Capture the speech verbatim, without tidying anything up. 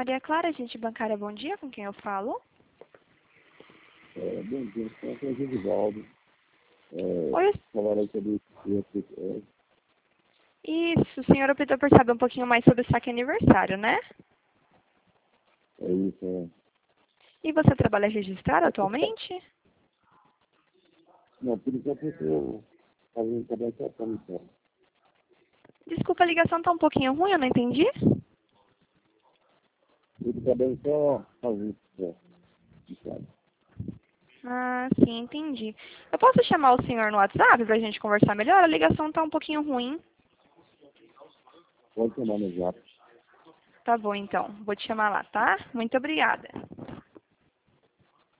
Maria Clara, agente bancária, bom dia, com quem eu falo? É, bom dia, eu sou o Gedivaldo. É, Oi, falarei sobre isso. É, isso, o senhor optou por saber um pouquinho mais sobre o saque aniversário, né? é isso, é. E você trabalha registrado atualmente? Não, por enquanto eu estou fazendo também só para mim. Desculpa, a ligação tá um pouquinho ruim, eu não entendi. Eu também só fazendo isso. Ah, sim, entendi. Eu posso chamar o senhor no WhatsApp pra gente conversar melhor? A ligação tá um pouquinho ruim. Pode chamar no zap. Tá bom, então. Vou te chamar lá, tá? Muito obrigada.